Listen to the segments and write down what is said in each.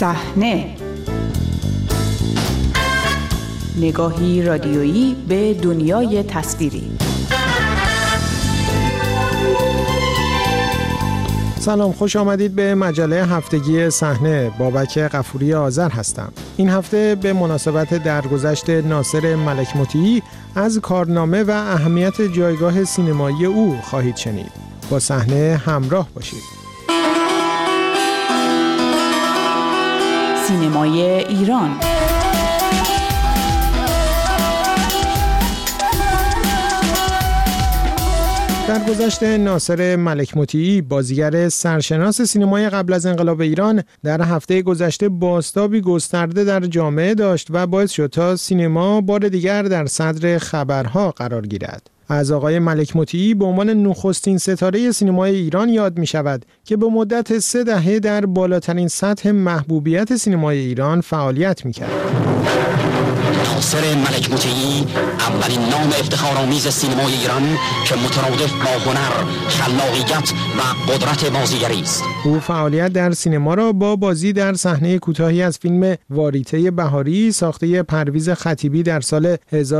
صحنه، نگاهی رادیویی به دنیای تصویری. سلام، خوش آمدید به مجله هفتگی صحنه. بابک غفوری آذر هستم. این هفته به مناسبت درگذشت ناصر ملک مطیعی از کارنامه و اهمیت جایگاه سینمایی او خواهید شنید. با صحنه همراه باشید. سینمای ایران. درگذشت ناصر ملک مطیعی، بازیگر سرشناس سینمای قبل از انقلاب ایران، در هفته گذشته بازتابی گسترده در جامعه داشت و باعث شد تا سینما بار دیگر در صدر خبرها قرار گیرد. از آقای ملک مطیعی به عنوان نخستین ستاره سینمای ایران یاد می شود که به مدت 3 دهه در بالاترین سطح محبوبیت سینمای ایران فعالیت می کرد. ناصر ملک مطیعی اولین نام افتخارآمیز سینمای ایران که مترادف با هنر، خلاقیت و قدرت بازیگری است. او فعالیت در سینما را با بازی در صحنه کوتاهی از فیلم واریته بهاری ساخته پرویز خطیبی در سال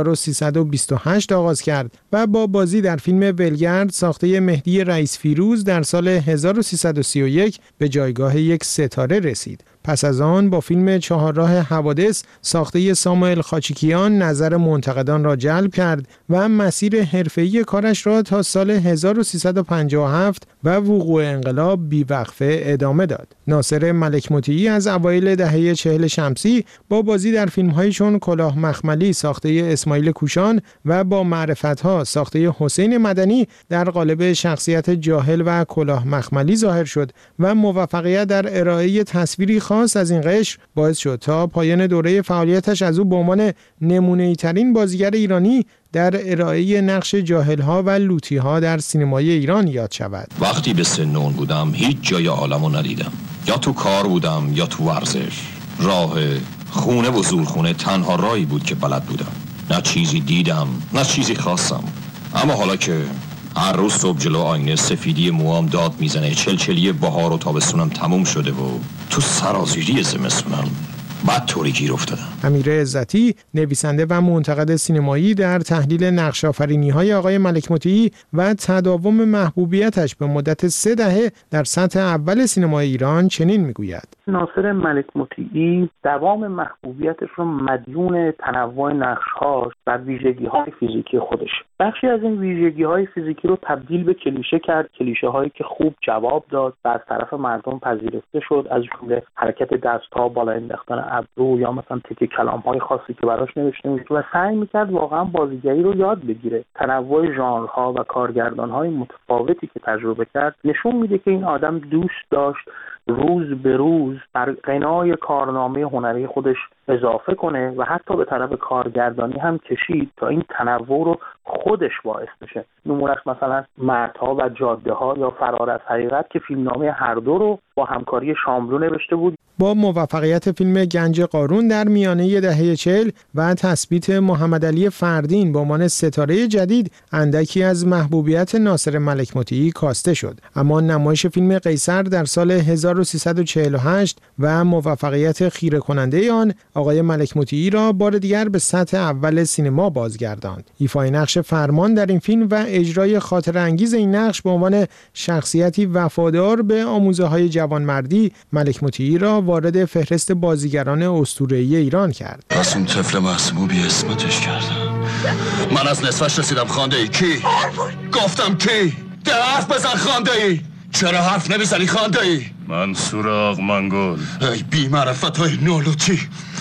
1328 آغاز کرد و با بازی در فیلم ولگرد ساخته مهدی رئیس فیروز در سال 1331 به جایگاه یک ستاره رسید. پس از آن با فیلم چهارراه حوادث ساخته ساموئل خاچیکیان نظر منتقدان را جلب کرد و مسیر حرفه‌ای کارش را تا سال 1357 و وقوع انقلاب بیوقفه ادامه داد. ناصر ملک مطیعی از اوایل دهه 40 شمسی با بازی در فیلم‌هایی چون کلاه مخملی ساخته اسماعیل کوشان و با معرفت‌ها ساخته حسین مدنی در قالب شخصیت جاهل و کلاه مخملی ظاهر شد و موفقیت در ارائه تصویری خاص از این قشر باعث شد تا پایان دوره فعالیتش از او به عنوان نمونه‌ای ترین بازیگر ایرانی در ارائه نقش جاهل‌ها و لوطی‌ها در سینمای ایران یاد شود. وقتی به سن اون بودم هیچ جای عالمو ندیدم. یا تو کار بودم یا تو ورزش. راه خونه و زورخونه تنها راهی بود که بلد بودم. نه چیزی دیدم، نه چیزی خواستم. اما حالا که هر روز صبح جلو آینه سفیدی موام داد میزنه، چلچلی بهار و تابستونم تموم شده و تو سرازیری زمستونم بدطوری گیر افتادم. امیر عزتی، نویسنده و منتقد سینمایی، در تحلیل نقش‌آفرینی‌های آقای ملک مطیعی و تداوم محبوبیتش به مدت 3 دهه در سطح اول سینمای ایران چنین میگوید: ناصر ملک مطیعی دوام محبوبیتش رو مدیون تنوع نقش‌هاش و ویژگی‌های فیزیکی خودش. بخشی از این ویژگی‌های فیزیکی رو تبدیل به کلیشه کرد، کلیشه‌هایی که خوب جواب داد و از طرف مردم پذیرفته شد، از جمله حرکت دست‌ها، بالا انداختن ابرو یا مثلا تک کلام‌های خاصی که براش نوشته میشه و سعی می‌کرد واقعا بازیگری رو یاد بگیره. تنوع ژانرها و کارگردان‌های متفاوتی که تجربه کرد نشون میده که این آدم دوست داشت روز به روز بر غنای کارنامه هنری خودش اضافه کنه و حتی به طرف کارگردانی هم کشید تا این تنوع رو خودش باعث بشه. نمونهش مثلا مردها و جاده ها یا فرار از حقیقت که فیلمنامه هر دو رو با همکاری شاملو نوشته بود. با موفقیت فیلم گنج قارون در میانه دهه 40 و تثبیت محمدعلی فردین به عنوان ستاره جدید، اندکی از محبوبیت ناصر ملک مطیعی کاسته شد. اما نمایش فیلم قیصر در سال 1348 و موفقیت خیره کننده آن آقای ملک مطیعی را بار دیگر به سطح اول سینما بازگرداند. ایفای نقش فرمان در این فیلم و اجرای خاطر انگیز این نقش به عنوان شخصیتی وفادار به آموزه‌های جوانمردی، ملک مطیعی را وارد فهرست بازیگران اسطوره‌ای ایران کرد. پس اون طفل معصومو بی اسمتش کردم. من از نصفش رسیدم. خانده ای کی؟ گفتم کی؟ ده حرف بزن. خانده ای چرا حرف نمیزنی؟ خانده ای منصور آقمنگل. ای بی معرفت های نولوتی.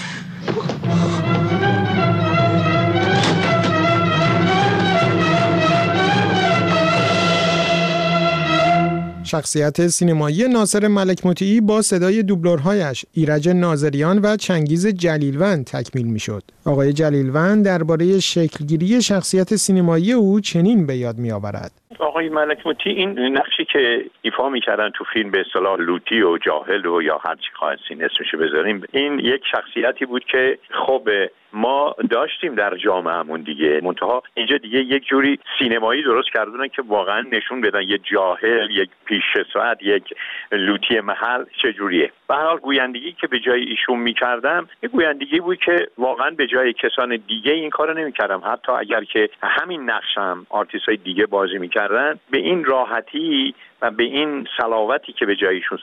شخصیت سینمایی ناصر ملک مطیعی با صدای دوبلورهایش ایرج ناظریان و چنگیز جلیلوند تکمیل میشد. آقای جلیلوند درباره شکلگیری شخصیت سینمایی او چنین به یاد می‌آورد: آقای ملک مطیعی این نقشی که ایفا می‌کردن تو فیلم به اصطلاح لوتی و جاهل و یا هر چی خواستین اسمش بذاریم، این یک شخصیتی بود که خب ما داشتیم در جامعهمون دیگه، منتها اینجا دیگه یک جوری سینمایی درست کردن که واقعا نشون بدن یه جاهل، یک پیش‌ساعت، یک لوتی محل چجوریه. به هر حال گویندگی که به جای ایشون می‌کردم یه گویندگی بود که واقعا به جای کسان دیگه این کارو نمی‌کردم، حتی اگر که همین نقشم آرتیست‌های دیگه بازی می‌کردن به این راحتی و به این صلاحیتی که به جایشون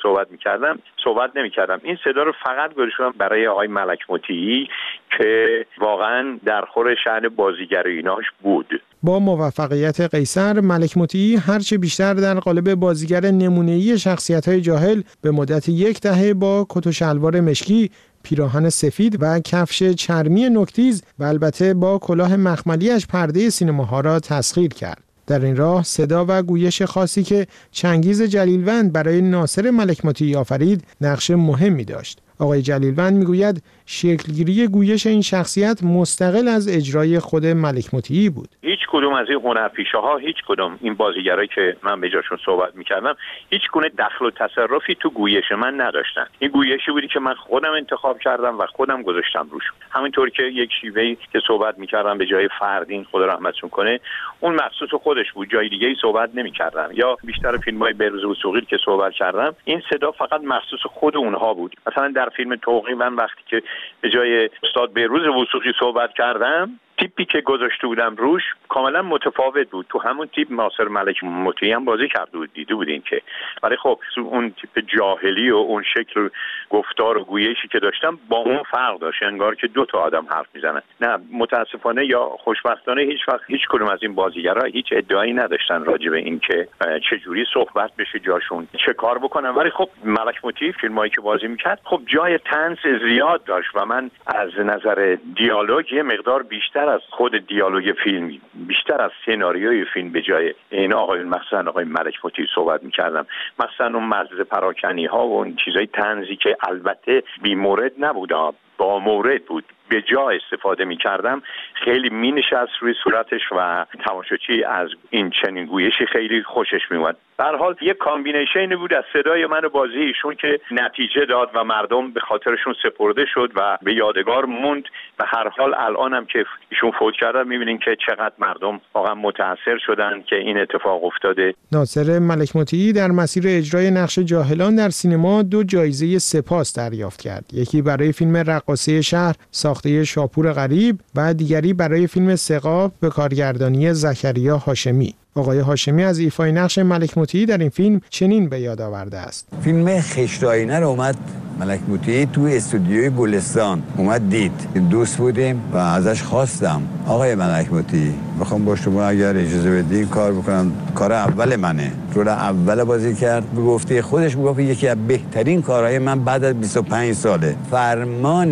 صحبت نمی‌کردم. این صدا رو فقط گذاشتم برای آقای ملک مطیعی که واقعا در خور شأن بازیگری ایناش بود. با موفقیت قیصر، ملک مطیعی هرچه بیشتر در قالب بازیگر نمونه‌ای شخصیت‌های جاهل به مدت 10 دهه با کت و شلوار مشکی، پیراهن سفید و کفش چرمی نوک‌تیز و البته با کلاه مخملی‌اش پرده سینماها را تسخیر کرد. در این راه صدا و گویش خاصی که چنگیز جلیلوند برای ناصر ملک مطیعی آفرید نقش مهمی داشت. آقای جلیلوند میگوید شکلگیری گویش این شخصیت مستقل از اجرای خود ملک مطیعی بود. هیچ کدوم از این هنرپیشه‌ها، هیچ کدوم این بازیگرایی که من به جاشون صحبت می‌کردم، هیچ گونه دخل و تصرفی تو گویش من نداشتن. این گویشی بودی که من خودم انتخاب کردم و خودم گذاشتم روش. همینطور که یک شیوهی که صحبت می‌کردم به جای فردین، خدا رحمتشون کنه، اون مخصوص خودش بود، جای دیگه‌ای صحبت نمی‌کردم. یا بیشتر فیلم‌های بهروز وثوقی که صحبت کردم، این صدا فقط مخصوص خود اونها بود. مثلا در فیلم توقی من وقتی که به جای استاد بهروز وثوقی صحبت کردم، تیپی که گذاشته بودم روش کاملا متفاوت بود. تو همون تیپ ناصر ملک مطیعی هم بازی کرده بود، دیده بودین که. ولی خب اون تیپ جاهلی و اون شکل گفتار و گویشی که داشتم با اون فرق داشت، انگار که دو تا آدم حرف میزنن. نه، متاسفانه یا خوشبختانه هیچ وقت هیچ کدوم از این بازیگرا هیچ ادعایی نداشتن راجع به این که چه جوری صحبت بشه، جاشون چه کار بکنن. ولی خب ملک مطیعی فیلمایی که بازی میکرد خب جای طنز زیاد داشت و من از نظر دیالوگ یه مقدار بیشتر از خود دیالوگ فیلم، بیشتر از سناریوی فیلم به جای این مثلا آقای ملک مطیعی صحبت می‌کردم. مثلا اون مزه پراکنی‌ها و اون چیزای طنزی که البته بی مورد نبود، با مورد بود، به جا استفاده می‌کردم، خیلی می‌نشست روی صورتش و تماشاچی از این چنین گویشی خیلی خوشش می‌اومد. به هر حال یک کامبینیشن بود از صدای من و بازی ایشون که نتیجه داد و مردم به خاطرشون سپرده شد و به یادگار موند. به هر حال الانم که ایشون فوت کردن می‌بینین که چقدر مردم واقعا متأثر شدن که این اتفاق افتاده. ناصر ملک مطیعی در مسیر اجرای نقش جاهلان در سینما 2 جایزه سپاس دریافت کرد. یکی برای فیلم رقاصه شهر ساخته شاپور غریب و دیگری برای فیلم ثقاب به کارگردانی زکریا هاشمی. آقای هاشمی از ایفای نقش ملک مطیعی در این فیلم چنین به یاد آورده است. فیلم خشت آینه رو اومد ملک مطیعی تو استودیوی گلستان اومد دید، دوست بودیم و ازش خواستم آقای ملک مطیعی بخوام با شما اگر اجازه بدین کار بکنم. کار اول منه، رول اول بازی کرد. به گفته خودش میگفت یکی از بهترین کارهای من بعد از 25 ساله. فرمان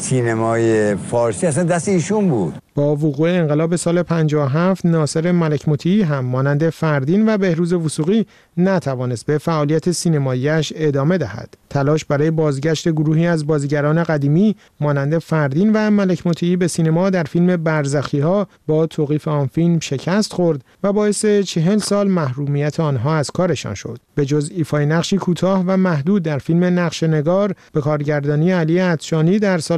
سینمای فارسی اصلا دست ایشون بود. با وقوع انقلاب سال 57 ناصر ملک مطیعی هم مانند فردین و بهروز وثوقی نتوانست به فعالیت سینمایی‌اش ادامه دهد. تلاش برای بازگشت گروهی از بازیگران قدیمی مانند فردین و ملک مطیعی به سینما در فیلم برزخی‌ها با توقیف آن فیلم شکست خورد و باعث 40 سال محرومیت آنها از کارشان شد. به جز ایفای نقشی کوتاه و محدود در فیلم نقشه‌نگار به کارگردانی علی عطشانی در سال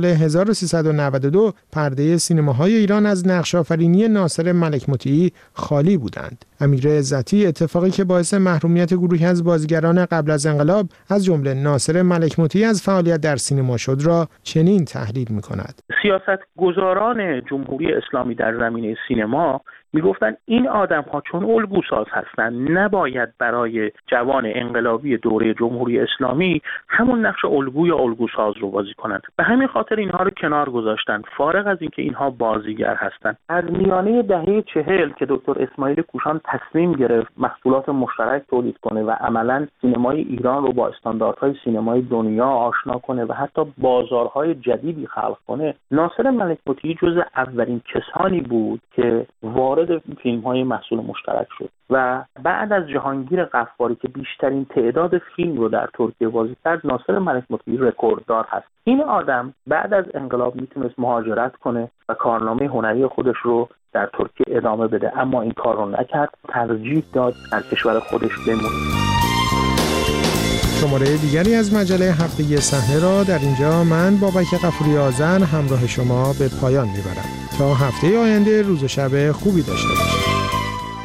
1392 پرده سینماهای ایران از نقش‌آفرینی ناصر ملک مطیعی خالی بودند. امیر عزتی اتفاقی که باعث محرومیت گروهی از بازیگران قبل از انقلاب از جمله ناصر ملک مطیعی از فعالیت در سینما شد را چنین تحلیل می‌کند. سیاستگزاران جمهوری اسلامی در زمینه سینما میگفتن این آدم‌ها چون الگوساز هستند نباید برای جوان انقلابی دوره جمهوری اسلامی همون نقش الگو یا الگوساز رو بازی کنند. به همین خاطر اینها رو کنار گذاشتن، فارغ از اینکه اینها بازیگر هستند. از میانه دهه 40 که دکتر اسماعیل کوشان تصمیم گرفت محصولات مشترک تولید کنه و عملاً سینمای ایران رو با استانداردهای سینمای دنیا آشنا کنه و حتی بازارهای جدیدی خلق کنه، ناصر ملک مطیعی جز اولین کسانی بود که وارد وارد فیلم‌های محصول مشترک شد و بعد از جهانگیر غفاری که بیشترین تعداد فیلم رو در ترکیه بازی کرد، ناصر ملک مطیعی رکورددار هست. این آدم بعد از انقلاب میتونست مهاجرت کنه و کارنامه هنری خودش رو در ترکیه ادامه بده، اما این کار رو نکرد، ترجیح داد در کشور خودش بمونه. شماره دیگری از مجله هفتگی صحنه را در اینجا من بابک غفوری آذر همراه شما به پایان میبرم. تا هفته آینده روز و شب خوبی داشته باشید.